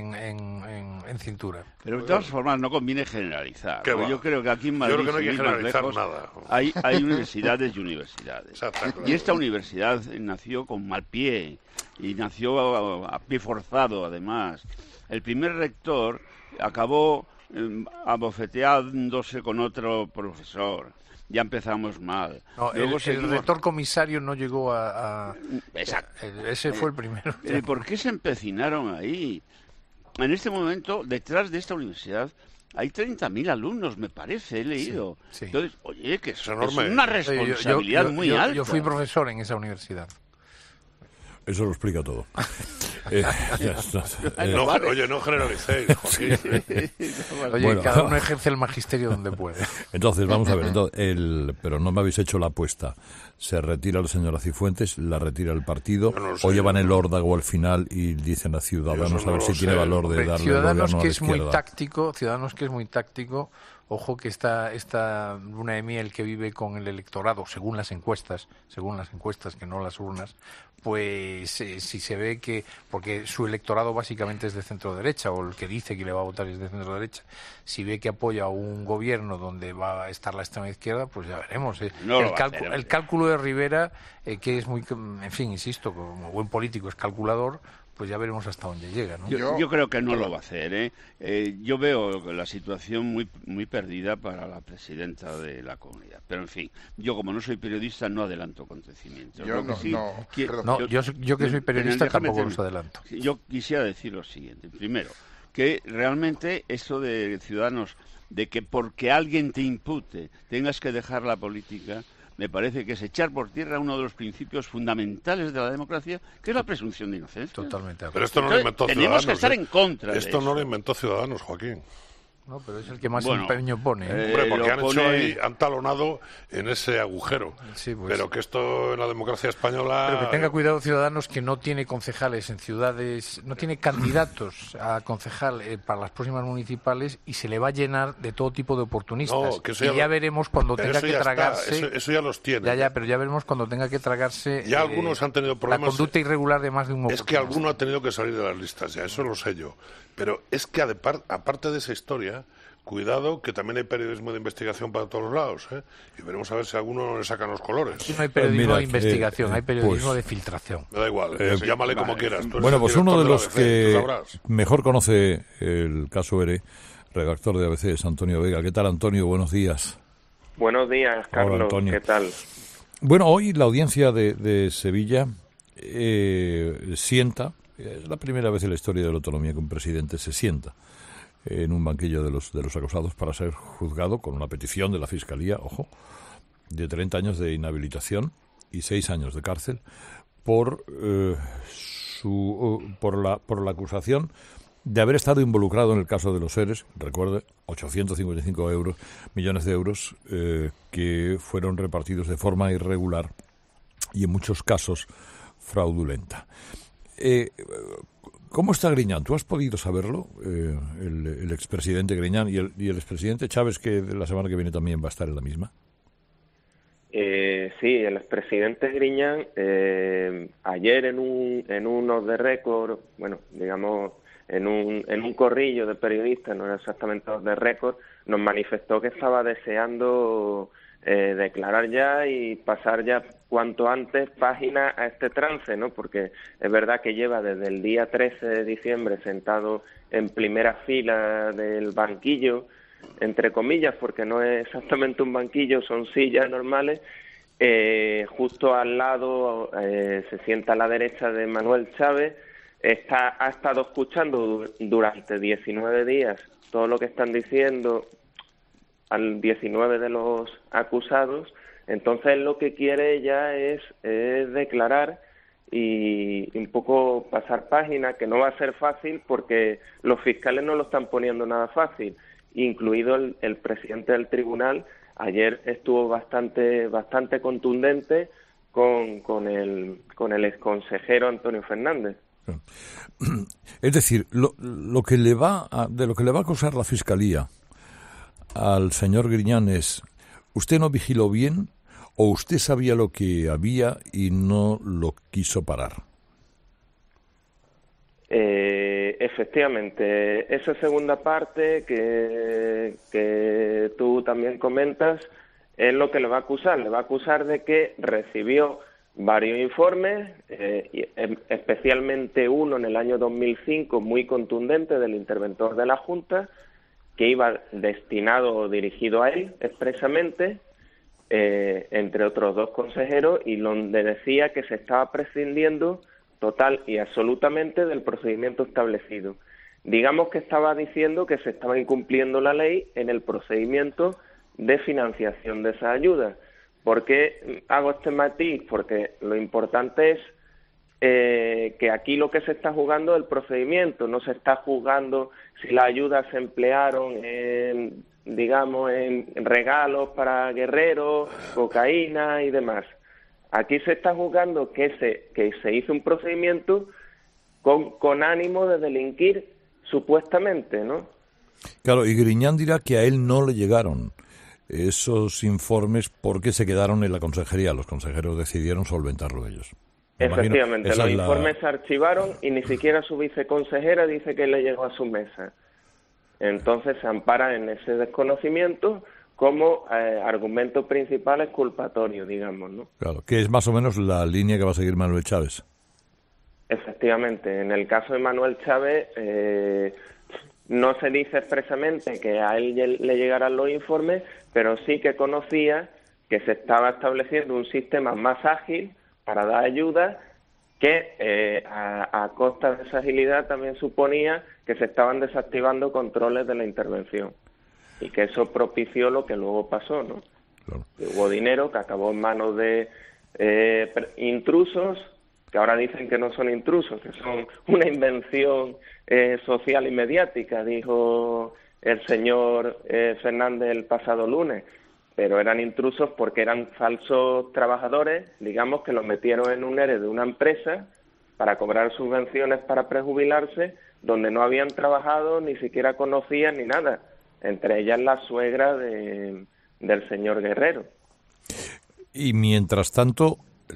en cintura. Pero de todas formas no conviene generalizar. Yo creo que aquí en Madrid, yo creo que no hay que generalizar nada. Hay universidades y universidades. Y esta universidad nació con mal pie y nació a pie forzado, además. El primer rector acabó abofeteándose con otro profesor. Ya empezamos mal. No, el rector comisario no llegó a... Exacto. Ese fue el primero. ¿Por qué se empecinaron ahí? En este momento, detrás de esta universidad, hay 30.000 alumnos, me parece, he leído. Sí. Entonces, oye, que es enorme. una responsabilidad muy alta. Yo fui profesor en esa universidad. Eso lo explica todo. Oye, no generalicéis, Joaquín. Oye, cada uno ejerce el magisterio donde puede. Entonces, vamos a ver. Pero no me habéis hecho la apuesta. ¿Se retira la señora Cifuentes? ¿La retira el partido? ¿O llevan el órdago al final y dicen a Ciudadanos a ver si tiene valor de darle el gobierno a la izquierda? Ciudadanos que es muy táctico. Ojo que esta luna de miel que vive con el electorado, según las encuestas, que no las urnas, pues si se ve que, porque su electorado básicamente es de centro-derecha, o el que dice que le va a votar es de centro-derecha, si ve que apoya a un gobierno donde va a estar la extrema izquierda, pues ya veremos. El cálculo de Rivera, que es muy, en fin, insisto, como buen político es calculador, pues ya veremos hasta dónde llega, ¿no? Yo creo que no lo va a hacer, yo veo la situación muy perdida para la presidenta de la comunidad. Pero, en fin, yo como no soy periodista no adelanto acontecimientos. Yo que soy periodista tampoco los adelanto. Yo quisiera decir lo siguiente. Primero, que realmente eso de Ciudadanos, de que porque alguien te impute tengas que dejar la política... Me parece que es echar por tierra uno de los principios fundamentales de la democracia, que es la presunción de inocencia. Totalmente. Pero esto no lo inventó Ciudadanos. Tenemos que estar en contra de eso. Esto no lo inventó Ciudadanos, Joaquín. No, pero es el que más empeño pone. Hombre, porque han talonado en ese agujero. Sí, pues, pero que esto en la democracia española... Pero que tenga cuidado Ciudadanos, que no tiene concejales en ciudades, no tiene candidatos a concejal para las próximas municipales, y se le va a llenar de todo tipo de oportunistas. No, que y ya veremos cuando tenga que tragarse... Eso ya los tiene. Pero ya veremos cuando tenga que tragarse... Ya algunos han tenido problemas... La conducta irregular de más de un oportunista. Es que alguno ha tenido que salir de las listas, ya, eso lo sé yo. Pero es que aparte de esa historia, cuidado, que también hay periodismo de investigación para todos lados, y veremos a ver si a alguno le sacan los colores. Aquí no hay periodismo de investigación, hay periodismo de filtración. Me da igual, llámale como quieras. Bueno, pues uno de los que mejor conoce el caso ERE redactor de ABC, es Antonio Vega. ¿Qué tal, Antonio? Buenos días. Buenos días, Carlos. Hola, Antonio. ¿Qué tal? Bueno, hoy la audiencia de Sevilla sienta, es la primera vez en la historia de la autonomía que un presidente se sienta en un banquillo de los acusados para ser juzgado con una petición de la Fiscalía, ojo, de 30 años de inhabilitación y 6 años de cárcel por la acusación de haber estado involucrado en el caso de los ERES, recuerde, 855 millones de euros que fueron repartidos de forma irregular y en muchos casos fraudulenta. ¿Cómo está Griñán? ¿Tú has podido saberlo? El expresidente Griñán y el expresidente Chávez, que la semana que viene también va a estar en la misma. Sí, el expresidente Griñán ayer en un off the record, bueno, digamos en un corrillo de periodistas, no era exactamente off the record, nos manifestó que estaba deseando declarar ya y pasar ya cuanto antes página a este trance, ¿no? Porque es verdad que lleva desde el día 13 de diciembre sentado en primera fila del banquillo, entre comillas, porque no es exactamente un banquillo, son sillas normales. Justo al lado se sienta a la derecha de Manuel Chávez. Ha estado escuchando durante 19 días todo lo que están diciendo al 19 de los acusados. Entonces lo que quiere ya es declarar y un poco pasar página, que no va a ser fácil porque los fiscales no lo están poniendo nada fácil, incluido el presidente del tribunal. Ayer estuvo bastante contundente con el exconsejero Antonio Fernández. Es decir, de lo que le va a acusar la Fiscalía al señor Griñán es: ¿usted no vigiló bien o usted sabía lo que había y no lo quiso parar? Efectivamente, esa segunda parte que tú también comentas es lo que le va a acusar. Le va a acusar de que recibió varios informes, especialmente uno en el año 2005 muy contundente del interventor de la Junta, que iba destinado o dirigido a él expresamente, entre otros 2 consejeros, y donde decía que se estaba prescindiendo total y absolutamente del procedimiento establecido. Digamos que estaba diciendo que se estaba incumpliendo la ley en el procedimiento de financiación de esa ayuda. ¿Por qué hago este matiz? Porque lo importante es que aquí lo que se está jugando es el procedimiento, no se está jugando si las ayudas se emplearon en regalos para guerreros, cocaína y demás. Aquí se está jugando que se hizo un procedimiento con ánimo de delinquir, supuestamente, ¿no? Claro, y Griñán dirá que a él no le llegaron esos informes porque se quedaron en la consejería. Los consejeros decidieron solventarlo ellos. Efectivamente, los informes se archivaron y ni siquiera su viceconsejera dice que le llegó a su mesa. Entonces se ampara en ese desconocimiento como argumento principal exculpatorio, digamos, ¿no? Claro, que es más o menos la línea que va a seguir Manuel Chávez. Efectivamente, en el caso de Manuel Chávez no se dice expresamente que a él le llegaran los informes, pero sí que conocía que se estaba estableciendo un sistema más ágil para dar ayuda, que a costa de esa agilidad también suponía que se estaban desactivando controles de la intervención, y que eso propició lo que luego pasó, ¿no? Claro. Hubo dinero que acabó en manos de intrusos, que ahora dicen que no son intrusos, que son una invención social y mediática, dijo el señor Fernández el pasado lunes, pero eran intrusos porque eran falsos trabajadores, digamos, que los metieron en un ERE de una empresa para cobrar subvenciones para prejubilarse, donde no habían trabajado, ni siquiera conocían ni nada, entre ellas la suegra del señor Guerrero. Y mientras tanto,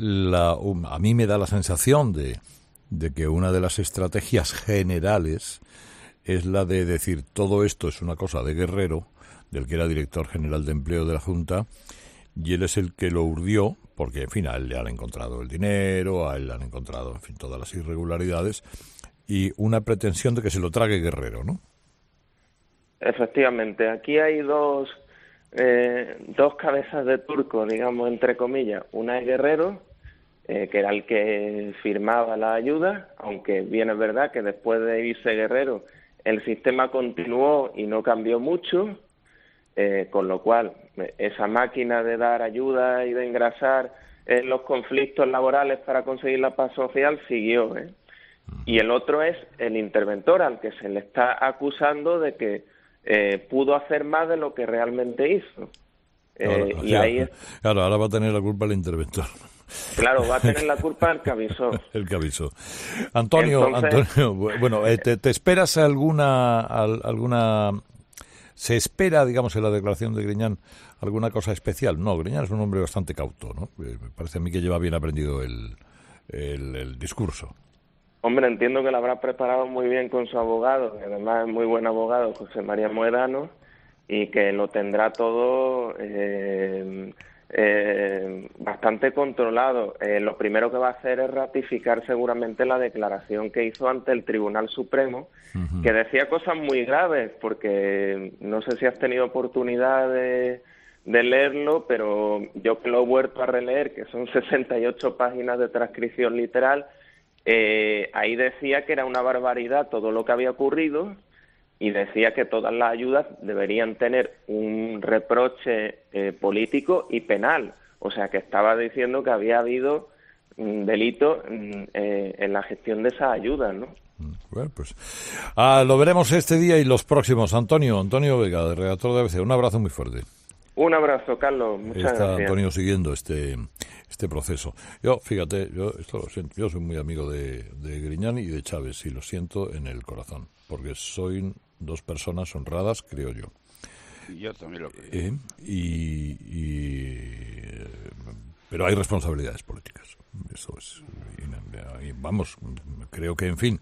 a mí me da la sensación de que una de las estrategias generales es la de decir: todo esto es una cosa de Guerrero, del que era director general de empleo de la Junta, y él es el que lo urdió, porque, en fin, a él le han encontrado el dinero, a él le han encontrado, en fin, todas las irregularidades, y una pretensión de que se lo trague Guerrero, ¿no? efectivamente. Aquí hay dos cabezas de turco, digamos, entre comillas. Una es Guerrero, que era el que firmaba la ayuda, aunque bien es verdad que después de irse Guerrero el sistema continuó y no cambió mucho, con lo cual esa máquina de dar ayuda y de engrasar los conflictos laborales para conseguir la paz social siguió, Y el otro es el interventor, al que se le está acusando de que pudo hacer más de lo que realmente hizo. Claro, ahora va a tener la culpa el interventor. Claro, va a tener la culpa el que avisó. El que avisó. Antonio, bueno, ¿te esperas alguna... ¿Se espera, digamos, en la declaración de Griñán alguna cosa especial? No, Griñán es un hombre bastante cauto, ¿no? Me parece a mí que lleva bien aprendido el discurso. Hombre, entiendo que lo habrá preparado muy bien con su abogado, que además es muy buen abogado, José María Moedano, y que lo tendrá todo bastante controlado. Lo primero que va a hacer es ratificar seguramente la declaración que hizo ante el Tribunal Supremo, que decía cosas muy graves, porque no sé si has tenido oportunidad de leerlo, pero yo que lo he vuelto a releer, que son 68 páginas de transcripción literal, ahí decía que era una barbaridad todo lo que había ocurrido, y decía que todas las ayudas deberían tener un reproche político y penal. O sea, que estaba diciendo que había habido delito en la gestión de esas ayudas, ¿no? Bueno, pues lo veremos este día y los próximos. Antonio Vega, redactor de ABC, un abrazo muy fuerte. Un abrazo, Carlos. Muchas gracias. Antonio siguiendo este proceso. Yo, fíjate, esto lo siento, yo soy muy amigo de Griñán y de Chávez, y lo siento en el corazón, porque soy dos personas honradas, creo yo. Yo también lo creo. Pero hay responsabilidades políticas. Eso es. Y vamos, creo que, en fin,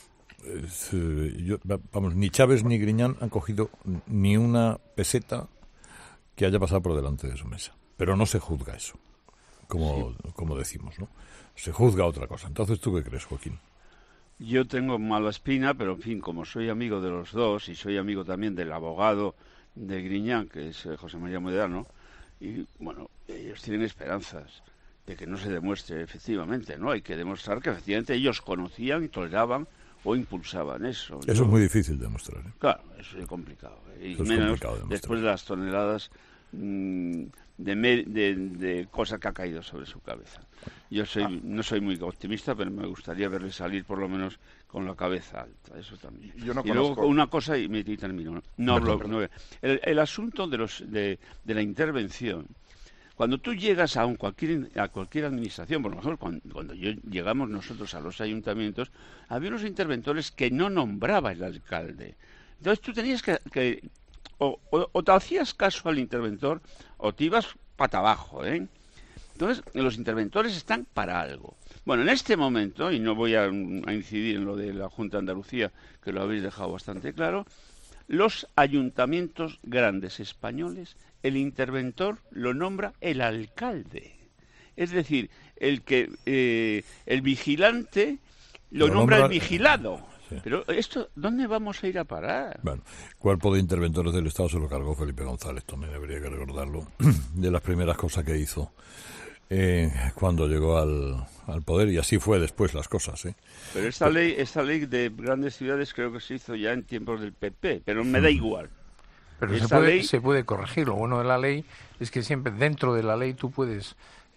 ni Chávez ni Griñán han cogido ni una peseta que haya pasado por delante de su mesa. Pero no se juzga eso, como decimos, ¿no? Se juzga otra cosa. Entonces, ¿tú qué crees, Joaquín? Yo tengo mala espina, pero en fin, como soy amigo de los dos y soy amigo también del abogado de Griñán, que es José María Moedano, y bueno, ellos tienen esperanzas de que no se demuestre efectivamente, ¿no? Hay que demostrar que efectivamente ellos conocían y toleraban o impulsaban eso. Eso es muy difícil de demostrar, ¿eh? Claro, eso es complicado. Y eso menos es complicado después de las toneladas de cosas que ha caído sobre su cabeza. Yo no soy muy optimista, pero me gustaría verle salir por lo menos con la cabeza alta, eso también. Yo no y conozco... luego una cosa, y termino. El asunto de la intervención. Cuando tú llegas a cualquier administración, por ejemplo, cuando llegamos nosotros a los ayuntamientos, había unos interventores que no nombraba el alcalde. Entonces tú tenías que o te hacías caso al interventor o te ibas pata abajo, ¿eh? Entonces, los interventores están para algo. Bueno, en este momento, y no voy a incidir en lo de la Junta de Andalucía, que lo habéis dejado bastante claro, los ayuntamientos grandes españoles, el interventor lo nombra el alcalde. Es decir, el vigilante lo nombra el vigilado. Sí. Pero esto, ¿dónde vamos a ir a parar? Bueno, Cuerpo de Interventores del Estado se lo cargó Felipe González, también habría que recordarlo, de las primeras cosas que hizo cuando llegó al poder, y así fue después las cosas, ¿eh? Pero esta ley de grandes ciudades creo que se hizo ya en tiempos del PP, pero me da igual. Pero se puede corregir. Lo bueno de la ley es que siempre dentro de la ley tú puedes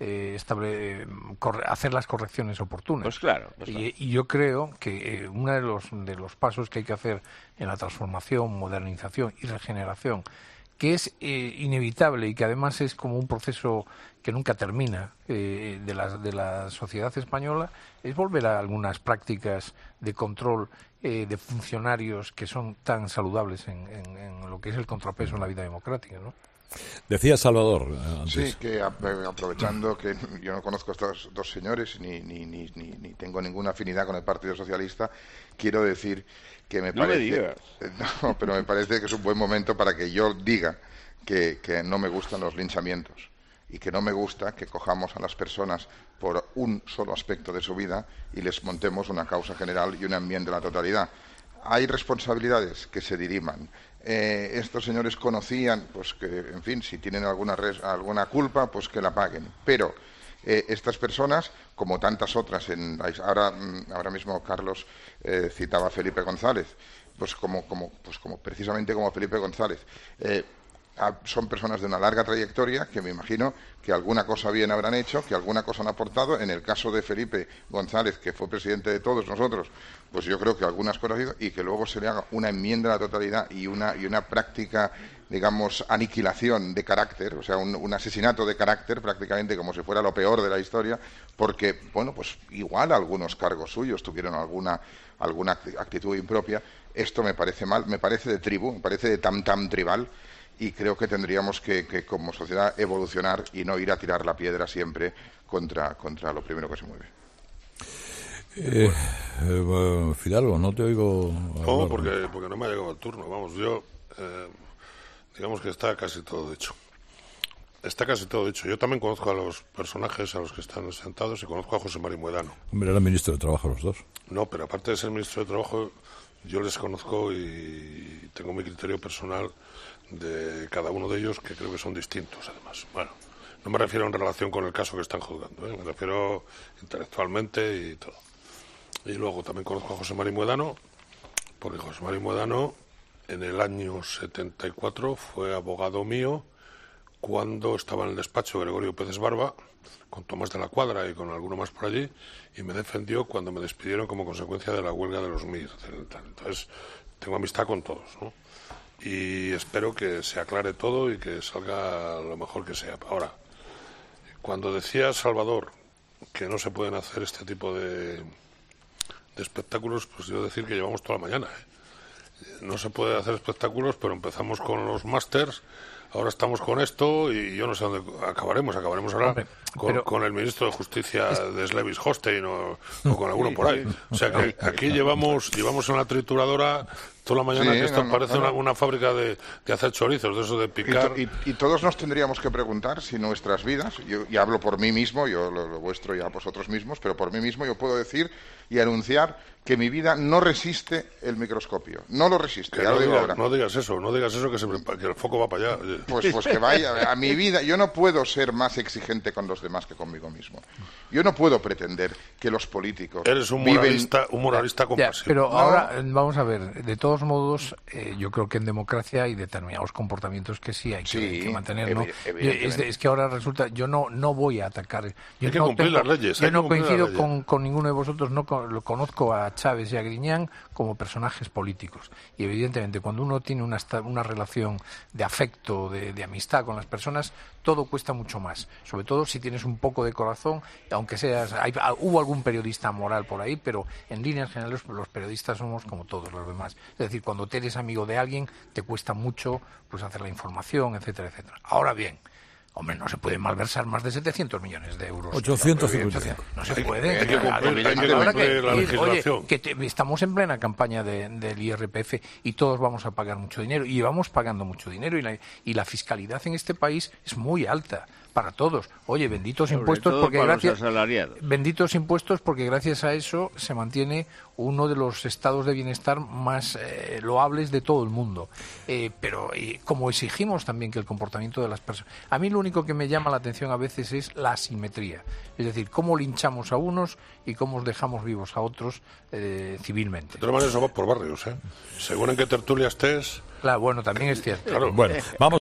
hacer las correcciones oportunas. Pues claro. Y yo creo que uno de los pasos que hay que hacer en la transformación, modernización y regeneración, que es inevitable y que además es como un proceso que nunca termina de la sociedad española, es volver a algunas prácticas de control de funcionarios que son tan saludables en lo que es el contrapeso en la vida democrática, ¿no? Decía Salvador antes. Sí, que aprovechando que yo no conozco a estos dos señores ni tengo ninguna afinidad con el Partido Socialista, quiero decir que me parece... No, pero me parece que es un buen momento para que yo diga que no me gustan los linchamientos y que no me gusta que cojamos a las personas por un solo aspecto de su vida y les montemos una causa general y una enmienda a la totalidad. hay responsabilidades que se diriman. Estos señores conocían, pues que, en fin, si tienen alguna culpa, pues que la paguen. Pero estas personas, como tantas otras, ahora mismo Carlos citaba a Felipe González, pues precisamente como Felipe González, son personas de una larga trayectoria que me imagino que alguna cosa bien habrán hecho, que alguna cosa han aportado. En el caso de Felipe González, que fue presidente de todos nosotros, pues yo creo que algunas cosas hizo, y que luego se le haga una enmienda a la totalidad y una práctica, digamos, aniquilación de carácter, o sea, un asesinato de carácter prácticamente, como si fuera lo peor de la historia, porque, bueno, pues igual algunos cargos suyos tuvieron alguna actitud impropia. Esto me parece mal, me parece de tribu, me parece de tam-tam tribal, y creo que tendríamos que como sociedad evolucionar y no ir a tirar la piedra siempre contra lo primero que se mueve. Fidalgo, no te oigo. No, porque no me ha llegado el turno. Vamos, yo digamos que está casi todo dicho. Está casi todo dicho. Yo también conozco a los personajes a los que están sentados y conozco a José María Muedano. Hombre, era ministro de Trabajo los dos. No, pero aparte de ser ministro de Trabajo, yo les conozco y tengo mi criterio personal de cada uno de ellos, que creo que son distintos, además. Bueno, no me refiero en relación con el caso que están juzgando, me refiero intelectualmente y todo. Y luego también conozco a José María Muedano, porque José María Muedano en el año 74 fue abogado mío cuando estaba en el despacho de Gregorio Pérez Barba, con Tomás de la Cuadra y con alguno más por allí, y me defendió cuando me despidieron como consecuencia de la huelga de los MIR. Entonces, tengo amistad con todos, ¿no? Y espero que se aclare todo y que salga lo mejor que sea. Ahora, cuando decía Salvador que no se pueden hacer este tipo de espectáculos, pues yo decir que llevamos toda la mañana. No se puede hacer espectáculos, pero empezamos con los másters, ahora estamos con esto y yo no sé dónde acabaremos ahora. Hombre, con el ministro de Justicia de Schleswig-Holstein o con alguno por ahí. O sea que aquí llevamos en la trituradora toda la mañana, que esto parece una fábrica de hacer chorizos, de eso de picar. Y todos nos tendríamos que preguntar si nuestras vidas, yo y hablo por mí mismo, yo lo vuestro ya vosotros mismos, pero por mí mismo yo puedo decir y anunciar que mi vida no resiste el microscopio. No lo resiste, ya lo digo ahora. No digas eso que el foco va para allá. Pues que vaya, a mi vida, yo no puedo ser más exigente con los demás que conmigo mismo. Yo no puedo pretender que los políticos Eres un moralista compasivo. Pero ahora, vamos a ver, de todos modos, yo creo que en democracia hay determinados comportamientos que sí hay que mantener, ¿no? Es que ahora resulta, yo no voy a atacar. Hay que cumplir las leyes. Yo no coincido con ninguno de vosotros, no lo conozco a Chávez y a Griñán como personajes políticos. Y evidentemente, cuando uno tiene una relación de afecto, de amistad con las personas, todo cuesta mucho más. Sobre todo si tienes un poco de corazón, aunque hubo algún periodista moral por ahí, pero en líneas generales los periodistas somos como todos los demás. Es decir, cuando te eres amigo de alguien, te cuesta mucho pues hacer la información, etcétera, etcétera. Ahora bien, hombre, no se puede malversar más de 700 millones de euros. 855. No se puede. Hay que cumplir la legislación. Estamos en plena campaña del IRPF y todos vamos a pagar mucho dinero. Y llevamos pagando mucho dinero. Y la fiscalidad en este país es muy alta para todos. Oye, benditos impuestos porque gracias a eso se mantiene uno de los estados de bienestar más loables de todo el mundo. Pero como exigimos también que el comportamiento de las personas... A mí lo único que me llama la atención a veces es la asimetría. Es decir, cómo linchamos a unos y cómo dejamos vivos a otros civilmente. De todas maneras, eso va por barrios, ¿eh? Según en qué tertulia estés... Claro, bueno, también es cierto. Claro. Bueno, vamos.